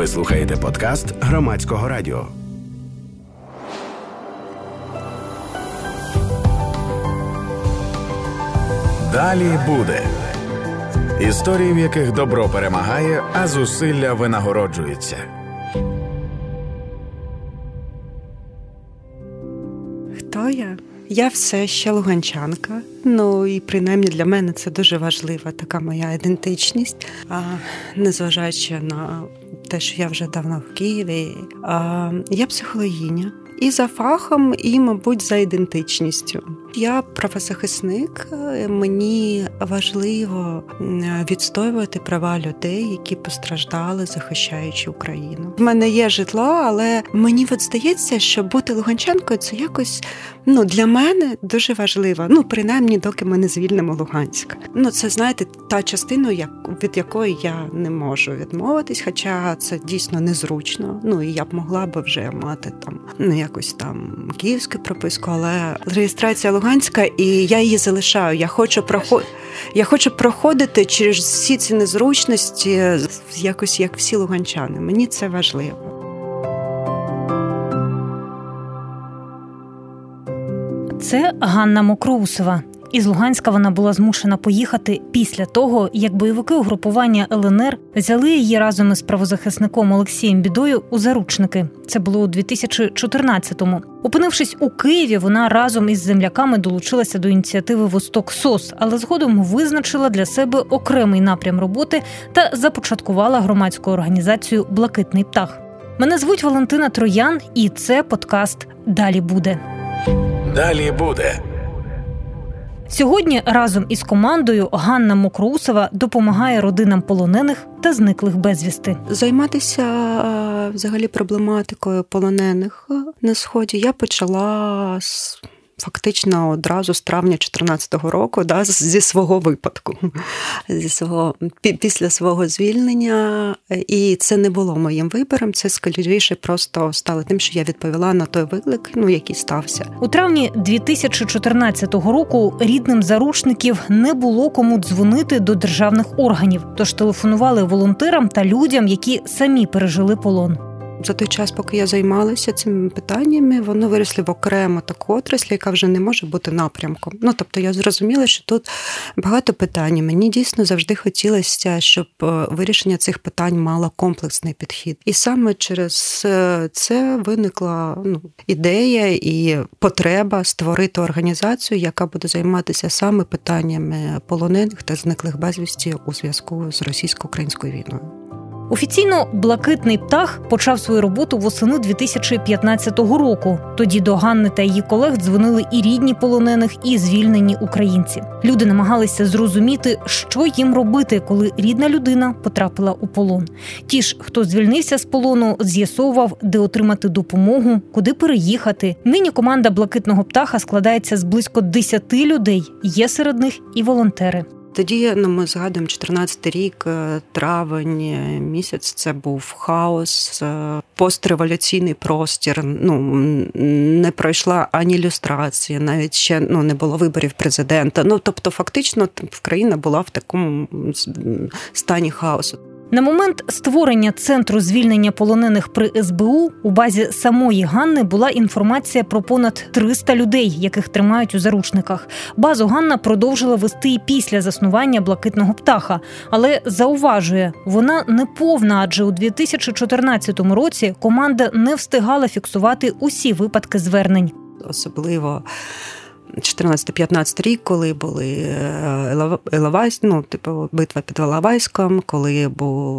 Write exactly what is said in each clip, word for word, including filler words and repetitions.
Ви слухаєте подкаст Громадського радіо. Далі буде. Історії, в яких добро перемагає, а зусилля винагороджується. Хто я? Я все ще луганчанка. Ну, і принаймні для мене це дуже важлива така моя ідентичність. А, незважаючи на те, що я вже давно в Києві. А, я психологиня. І за фахом, і, мабуть, за ідентичністю. Я правозахисник, мені важливо відстоювати права людей, які постраждали, захищаючи Україну. В мене є житло, але мені от здається, що бути луганчанкою – це якось, ну, для мене дуже важливо. Ну, принаймні, доки ми не звільнимо Луганськ. Ну, це, знаєте, та частина, від якої я не можу відмовитись, хоча це дійсно незручно. Ну, і я б могла б вже мати там, ну, якось там київську прописку, але реєстрація Луганська, і я її залишаю. Я хочу проходити, я хочу проходити через всі ці незручності, якось як всі луганчани. Мені це важливо. Це Ганна Мокроусова. Із Луганська вона була змушена поїхати після того, як бойовики угрупування ел ен ер взяли її разом із правозахисником Олексієм Бідою у заручники. Це було у дві тисячі чотирнадцятому. Опинившись у Києві, вона разом із земляками долучилася до ініціативи «Восток СОС», але згодом визначила для себе окремий напрям роботи та започаткувала громадську організацію «Блакитний птах». Мене звуть Валентина Троян, і це подкаст «Далі буде». Далі буде. Сьогодні разом із командою Ганна Мокроусова допомагає родинам полонених та зниклих безвісти. Займатися взагалі проблематикою полонених на Сході я почала з... фактично одразу з травня чотирнадцятого року, да, зі свого випадку, зі свого, після свого звільнення. І це не було моїм вибором, це скоріше просто стало тим, що я відповіла на той виклик, ну, який стався. У травні дві тисячі чотирнадцятого року рідним заручників не було кому дзвонити до державних органів, тож телефонували волонтерам та людям, які самі пережили полон. За той час, поки я займалася цими питаннями, воно виросли в окрему таку отрасль, яка вже не може бути напрямком. Ну, тобто я зрозуміла, що тут багато питань. Мені дійсно завжди хотілося, щоб вирішення цих питань мало комплексний підхід. І саме через це виникла, ну, ідея і потреба створити організацію, яка буде займатися саме питаннями полонених та зниклих безвісті у зв'язку з російсько-українською війною. Офіційно «Блакитний птах» почав свою роботу восени дві тисячі п'ятнадцятого року. Тоді до Ганни та її колег дзвонили і рідні полонених, і звільнені українці. Люди намагалися зрозуміти, що їм робити, коли рідна людина потрапила у полон. Ті ж, хто звільнився з полону, з'ясовував, де отримати допомогу, куди переїхати. Нині команда «Блакитного птаха» складається з близько десяти людей. Є серед них і волонтери. Тоді, ну, ми згадуємо чотирнадцятий рік, травень місяць, це був хаос, постреволюційний простір, ну, не пройшла ані люстрація, навіть ще, ну, не було виборів президента. Ну, тобто, фактично, країна була в такому стані хаосу. На момент створення Центру звільнення полонених при ес бе у у базі самої Ганни була інформація про понад триста людей, яких тримають у заручниках. Базу Ганна продовжила вести і після заснування «Блакитного птаха». Але зауважує, вона не повна, адже у дві тисячі чотирнадцятому році команда не встигала фіксувати усі випадки звернень. Особливо чотирнадцятий-п'ятнадцятий рік, коли були Іловайськ, ну, типу, битва під Іловайськом, коли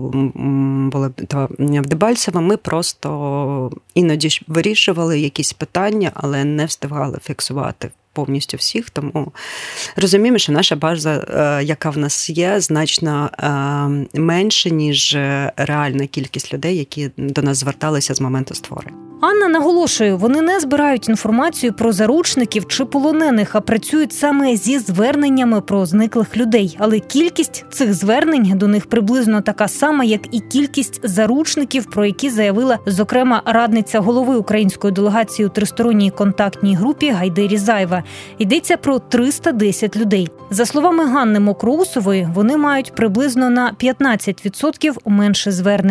була битва в Дебальцево, ми просто іноді вирішували якісь питання, але не встигали фіксувати повністю всіх, тому розуміємо, що наша база, яка в нас є, значно менше, ніж реальна кількість людей, які до нас зверталися з моменту створення. Анна наголошує, вони не збирають інформацію про заручників чи полонених, а працюють саме зі зверненнями про зниклих людей. Але кількість цих звернень до них приблизно така сама, як і кількість заручників, про які заявила, зокрема, радниця голови української делегації у тристоронній контактній групі Гайде Різаєва. Йдеться про триста десять людей. За словами Ганни Мокроусової, вони мають приблизно на п'ятнадцять відсотків менше звернень.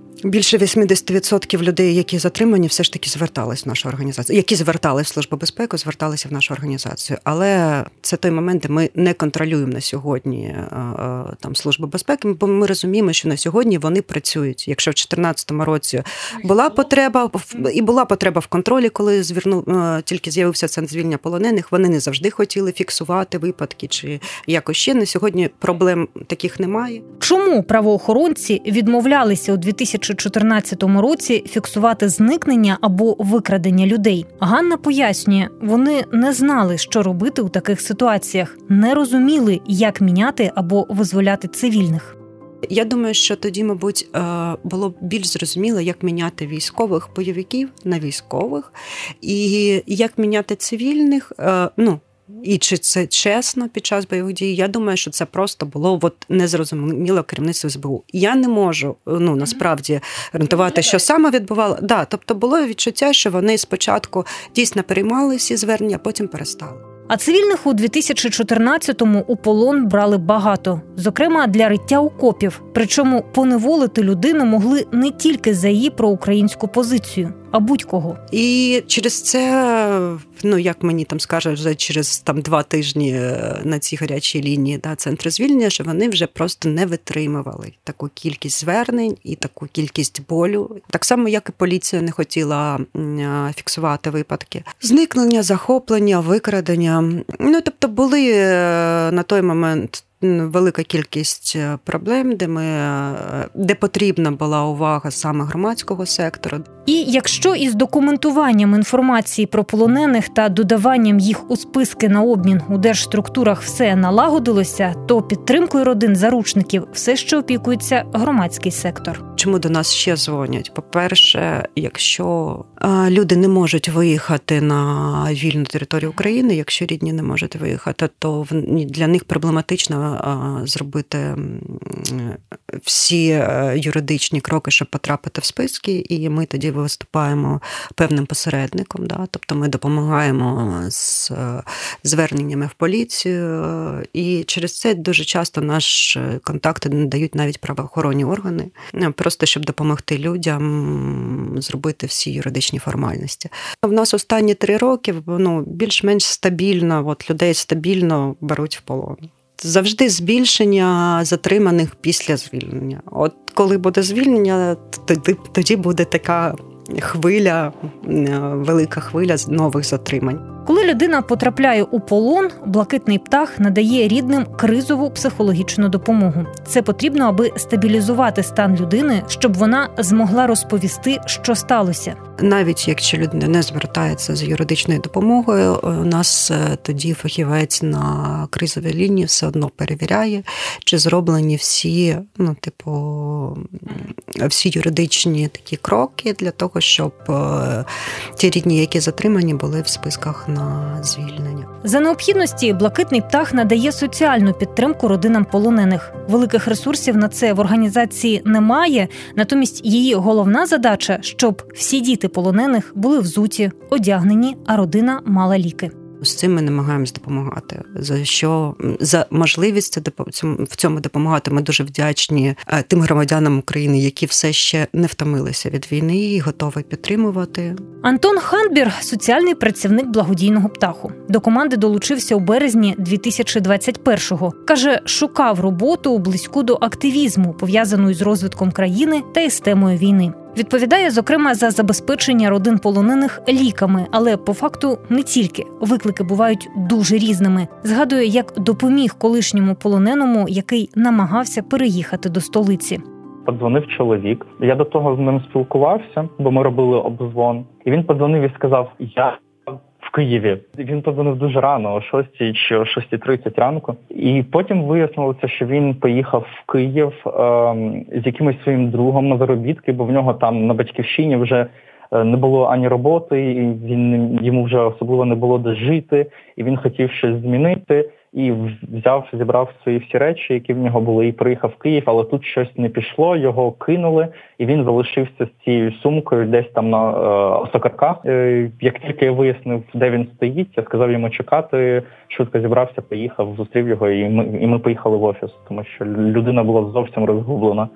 Більше вісімдесят відсотків людей, які затримані, все ж таки звертались в нашу організацію. Які звертались в Службу безпеки, зверталися в нашу організацію. Але це той момент, де ми не контролюємо на сьогодні там Службу безпеки, бо ми розуміємо, що на сьогодні вони працюють. Якщо в дві тисячі чотирнадцятому році була потреба, і була потреба в контролі, коли звернув, тільки з'явився центр звільнення полонених, вони не завжди хотіли фіксувати випадки чи якось ще. На сьогодні проблем таких немає. Чому правоохоронці відмовлялися у дві тисячі чотирнадцятому році фіксувати зникнення або викрадення людей? Ганна пояснює, вони не знали, що робити у таких ситуаціях, не розуміли, як міняти або визволяти цивільних. Я думаю, що тоді, мабуть, було б більш зрозуміло, як міняти військових бойовиків на військових, і як міняти цивільних, ну, і чи це чесно під час бойових дій. Я думаю, що це просто було от незрозуміло керівництво ес бе у. Я не можу, ну, насправді, гарантувати, що саме відбувало. Да, тобто було відчуття, що вони спочатку дійсно переймали всі звернення, а потім перестали. А цивільних у дві тисячі чотирнадцятому у полон брали багато, зокрема для риття окопів. Причому поневолити людину могли не тільки за її проукраїнську позицію, а будь-кого. І через це, ну, як мені там скажуть, вже через там два тижні на цій гарячій лінії, да, центри звільнення, що вони вже просто не витримували таку кількість звернень і таку кількість болю. Так само, як і поліція не хотіла фіксувати випадки. Зникнення, захоплення, викрадення. Ну, тобто були на той момент велика кількість проблем, де ми, де потрібна була увага саме громадського сектору. І якщо із документуванням інформації про полонених та додаванням їх у списки на обмін у держструктурах все налагодилося, то підтримкою родин заручників все ще опікується громадський сектор. Чому до нас ще дзвонять? По-перше, якщо люди не можуть виїхати на вільну територію України, якщо рідні не можуть виїхати, то для них проблематично зробити всі юридичні кроки, щоб потрапити в списки, і ми тоді виступаємо певним посередником. Да? Тобто ми допомагаємо з зверненнями в поліцію, і через це дуже часто наші контакти не дають навіть правоохоронні органи, просто щоб допомогти людям зробити всі юридичні формальності. В нас останні три роки, ну, більш-менш стабільно, от людей стабільно беруть в полон. Завжди збільшення затриманих після звільнення. От коли буде звільнення, тоді, тоді буде така хвиля, велика хвиля нових затримань. Коли людина потрапляє у полон, «Блакитний птах» надає рідним кризову психологічну допомогу. Це потрібно, аби стабілізувати стан людини, щоб вона змогла розповісти, що сталося. Навіть якщо людина не звертається за юридичною допомогою, у нас тоді фахівець на кризовій лінії все одно перевіряє, чи зроблені всі, ну, типу, всі юридичні такі кроки для того, щоб ті рідні, які затримані, були в списках на звільнення. За необхідності «Блакитний птах» надає соціальну підтримку родинам полонених. Великих ресурсів на це в організації немає, натомість її головна задача, щоб всі діти полонених були взуті, одягнені, а родина мала ліки. З цим ми намагаємось допомагати. За що за можливість в цьому допомагати ми дуже вдячні тим громадянам України, які все ще не втомилися від війни і готові підтримувати. Антон Ханбір – соціальний працівник благодійного «Птаху». До команди долучився у березні дві тисячі двадцять першого. Каже, шукав роботу близьку до активізму, пов'язану з розвитком країни та із темою війни. Відповідає, зокрема, за забезпечення родин полонених ліками, але по факту не тільки. Виклики бувають дуже різними. Згадує, як допоміг колишньому полоненому, який намагався переїхати до столиці. Подзвонив чоловік. Я до того з ним спілкувався, бо ми робили обдзвон. І він подзвонив і сказав: «Я в Києві». Він подзвонив дуже рано, о шостій чи о шостій тридцять ранку. І потім вияснилося, що він поїхав в Київ е- з якимось своїм другом на заробітки, бо в нього там на батьківщині вже не було ані роботи, і він, йому вже особливо не було де жити, і він хотів щось змінити. І взяв, зібрав свої всі речі, які в нього були, і приїхав в Київ, але тут щось не пішло, його кинули, і він залишився з цією сумкою десь там на е, Сокарках. Е, як тільки я вияснив, де він стоїть, я сказав йому чекати, швидко зібрався, поїхав, зустрів його, і ми, і ми поїхали в офіс, тому що людина була зовсім розгублена.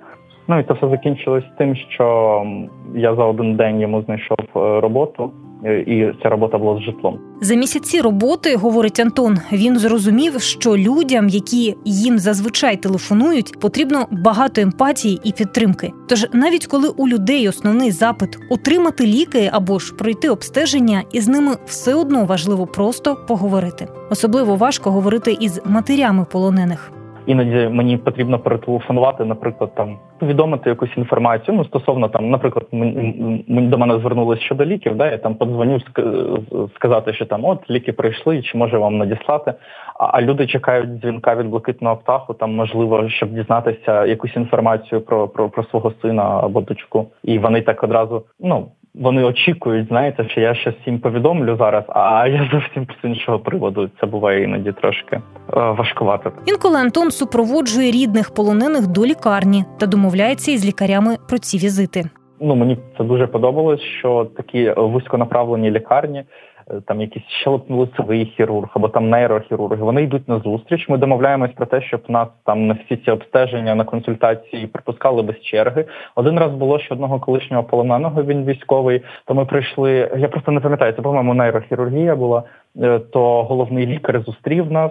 Ну і це все закінчилось тим, що я за один день йому знайшов роботу, і ця робота була з житлом. За місяці роботи, говорить Антон, він зрозумів, що людям, які їм зазвичай телефонують, потрібно багато емпатії і підтримки. Тож навіть коли у людей основний запит – отримати ліки або ж пройти обстеження, із ними все одно важливо просто поговорити. Особливо важко говорити із матерями полонених. Іноді мені потрібно перетелефонувати, наприклад, там повідомити якусь інформацію. Ну, стосовно там, наприклад, мені, до мене звернулись щодо ліків, да, я там подзвоню сказати, що там от ліки прийшли, чи може вам надіслати. А, а люди чекають дзвінка від блакитного птаху, там можливо, щоб дізнатися якусь інформацію про, про, про свого сина або дочку. І вони так одразу, ну, вони очікують, знаєте, що я щось їм повідомлю зараз, а я зовсім з іншого приводу. Це буває іноді трошки е, важкувато. Інколи Антон супроводжує рідних полонених до лікарні та домовляється із лікарями про ці візити. Ну, мені це дуже подобалось, що такі вузьконаправлені лікарні, там якийсь щелепно-лицевий хірург або там нейрохірурги, вони йдуть на зустріч. Ми домовляємось про те, щоб нас там на всі ці обстеження, на консультації пропускали без черги. Один раз було, що одного колишнього полоненого, він військовий, то ми прийшли, я просто не пам'ятаю, це, по-моєму, нейрохірургія була, то головний лікар зустрів нас,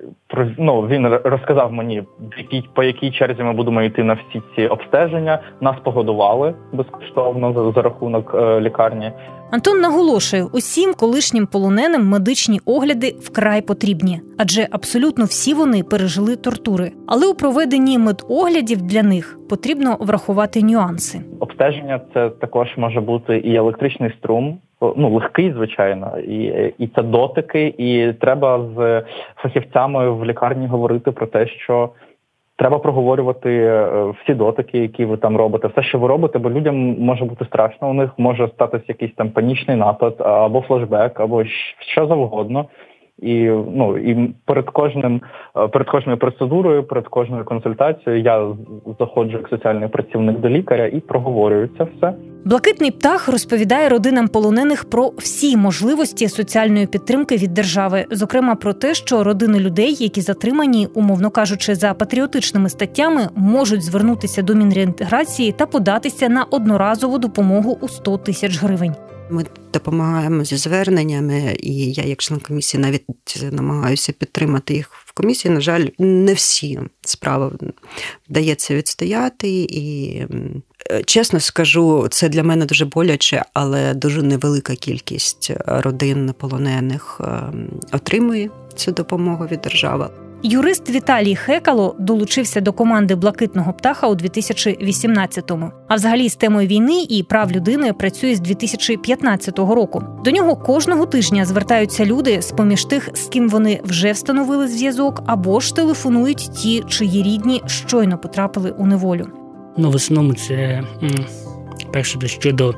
ну, він розказав мені, по якій черзі ми будемо йти на всі ці обстеження. Нас погодували безкоштовно за рахунок лікарні. Антон наголошує, усім колишнім полоненим медичні огляди вкрай потрібні, адже абсолютно всі вони пережили тортури. Але у проведенні медоглядів для них потрібно врахувати нюанси. Обстеження – це також може бути і електричний струм, ну, легкий, звичайно, і, і це дотики, і треба з фахівцями в лікарні говорити про те, що треба проговорювати всі дотики, які ви там робите, все, що ви робите, бо людям може бути страшно, у них може статися якийсь там панічний напад, або флешбек, або що завгодно. І, ну, і перед кожним, перед кожною процедурою, перед кожною консультацією я заходжу як соціальний працівник до лікаря і проговорюю це все. Блакитний птах розповідає родинам полонених про всі можливості соціальної підтримки від держави. Зокрема, про те, що родини людей, які затримані, умовно кажучи, за патріотичними статтями, можуть звернутися до Мінреінтеграції та податися на одноразову допомогу у сто тисяч гривень. Ми допомагаємо зі зверненнями, і я, як член комісії, навіть намагаюся підтримати їх в комісії. На жаль, не всі справи вдається відстояти. І, чесно скажу, це для мене дуже боляче, але дуже невелика кількість родин полонених отримує цю допомогу від держави. Юрист Віталій Хекало долучився до команди «Блакитного птаха» у дві тисячі вісімнадцятому. А взагалі з темою війни і прав людини працює з дві тисячі п'ятнадцятого року. До нього кожного тижня звертаються люди з-поміж тих, з ким вони вже встановили зв'язок, або ж телефонують ті, чиї рідні щойно потрапили у неволю. Ну, в основному це... Перше, щодо,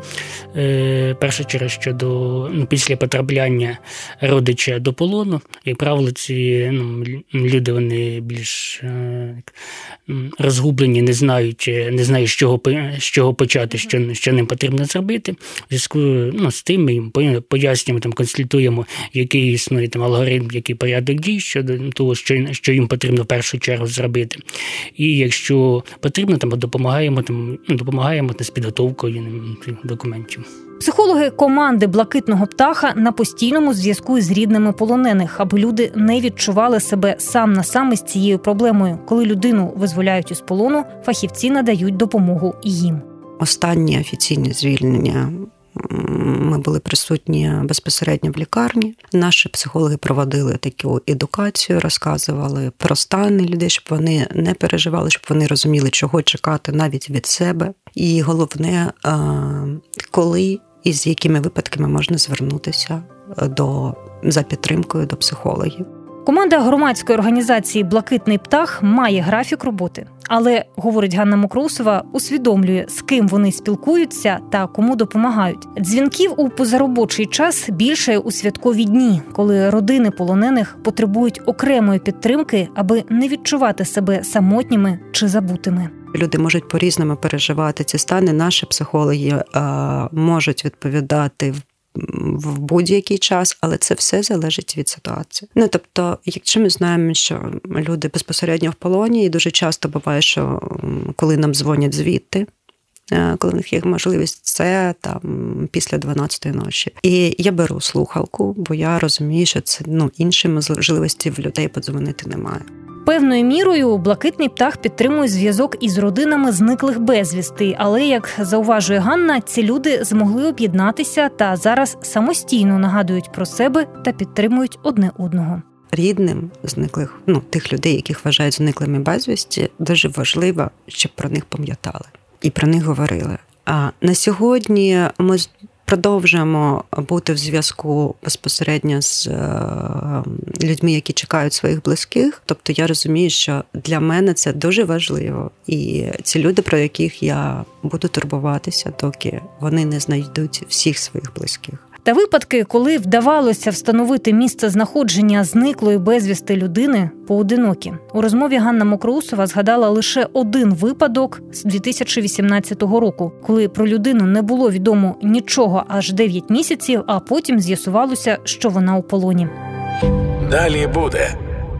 е, перша черга щодо ну, після потрапляння родича до полону, як правило, ці ну, люди вони більш е, розгублені, не знають, не знають, з чого, з чого почати, що, що ним потрібно зробити. В зв'язку ну, з тим ми їм пояснюємо, там, консультуємо, який існує там, алгоритм, який порядок дій щодо того, що, що їм потрібно в першу чергу зробити. І якщо потрібно, там, допомагаємо, там, допомагаємо з підготовкою документів. Психологи команди «Блакитного птаха» на постійному зв'язку з рідними полонених, аби люди не відчували себе сам на сам із цією проблемою. Коли людину визволяють із полону, фахівці надають допомогу і їм. Останнє офіційне звільнення ми були присутні безпосередньо в лікарні. Наші психологи проводили таку едукацію, розказували про стани людей, щоб вони не переживали, щоб вони розуміли, чого чекати навіть від себе. І головне, коли і з якими випадками можна звернутися до, за підтримкою до психологів. Команда громадської організації «Блакитний птах» має графік роботи. Але, говорить Ганна Мокроусова, усвідомлює, з ким вони спілкуються та кому допомагають. Дзвінків у позаробочий час більше у святкові дні, коли родини полонених потребують окремої підтримки, аби не відчувати себе самотніми чи забутими. Люди можуть по-різному переживати ці стани. Наші психологи а, можуть відповідати в будь-який час, але це все залежить від ситуації. Ну, тобто, якщо ми знаємо, що люди безпосередньо в полоні, і дуже часто буває, що коли нам дзвонять звідти, коли в них є можливість, це там після дванадцятої ночі. І я беру слухавку, бо я розумію, що це ну, іншої можливості в людей подзвонити немає. Певною мірою «Блакитний птах» підтримує зв'язок із родинами зниклих безвісти, але, як зауважує Ганна, ці люди змогли об'єднатися та зараз самостійно нагадують про себе та підтримують одне одного. Рідним зниклих, ну, тих людей, яких вважають зниклими безвісті, дуже важливо, щоб про них пам'ятали і про них говорили. А на сьогодні ми продовжуємо бути в зв'язку безпосередньо з людьми, які чекають своїх близьких. Тобто я розумію, що для мене це дуже важливо. І ці люди, про яких я буду турбуватися, доки вони не знайдуть всіх своїх близьких. Та випадки, коли вдавалося встановити місце знаходження зниклої безвісти людини, поодинокі. У розмові Ганна Мокроусова згадала лише один випадок з дві тисячі вісімнадцятого року, коли про людину не було відомо нічого аж дев'ять місяців, а потім з'ясувалося, що вона у полоні. Далі буде.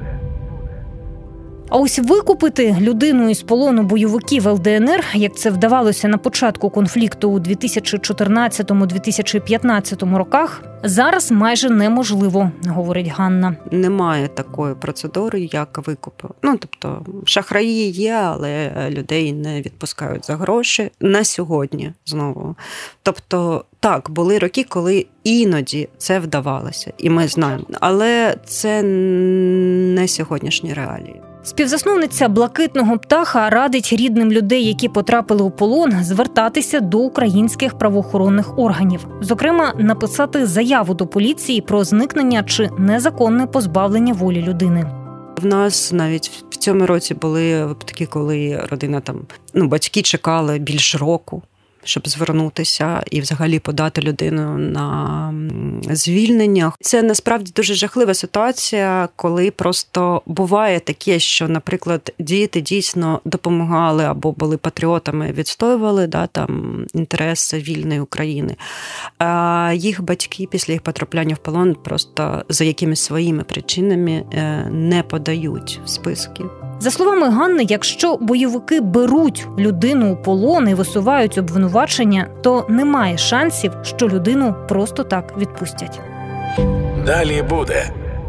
А ось викупити людину із полону бойовиків ел де ен ер, як це вдавалося на початку конфлікту у дві тисячі чотирнадцятому - дві тисячі п'ятнадцятому роках, зараз майже неможливо, говорить Ганна. Немає такої процедури, як викуп. Ну, тобто, шахраї є, але людей не відпускають за гроші. На сьогодні, знову. Тобто, так, були роки, коли іноді це вдавалося, і ми знаємо. Але це не сьогоднішні реалії. Співзасновниця «Блакитного птаха» радить рідним людей, які потрапили у полон, звертатися до українських правоохоронних органів. Зокрема, написати заяву до поліції про зникнення чи незаконне позбавлення волі людини. В нас навіть в цьому році були випадки, коли родина там, ну, батьки чекали більш року, щоб звернутися і взагалі подати людину на звільнення. Це насправді дуже жахлива ситуація, коли просто буває таке, що, наприклад, діти дійсно допомагали або були патріотами, відстоювали да, там, інтереси вільної України. А їх батьки після їх потрапляння в полон просто за якимись своїми причинами не подають в списки. За словами Ганни, якщо бойовики беруть людину у полон і висувають обвинувачення, то немає шансів, що людину просто так відпустять. Далі буде.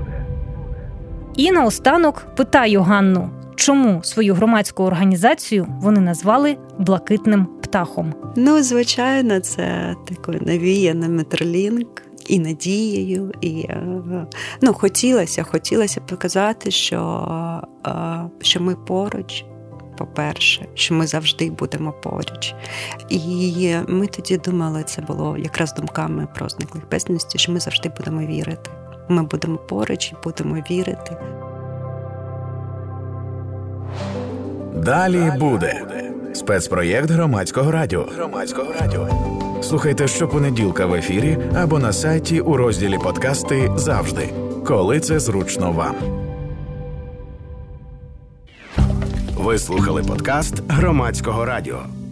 І наостанок питаю Ганну, чому свою громадську організацію вони назвали «Блакитним птахом». Ну, звичайно, це такий навіяний Метролінк. І надією, і ну, хотілося, хотілося показати, що, що ми поруч, по-перше, що ми завжди будемо поруч. І ми тоді думали, це було якраз думками про зниклих безвісти, що ми завжди будемо вірити. Ми будемо поруч і будемо вірити. Далі буде. Спецпроєкт Громадського радіо. Громадського радіо. Слухайте щопонеділка в ефірі або на сайті у розділі «Подкасти» завжди, коли це зручно вам. Ви слухали подкаст Громадського радіо.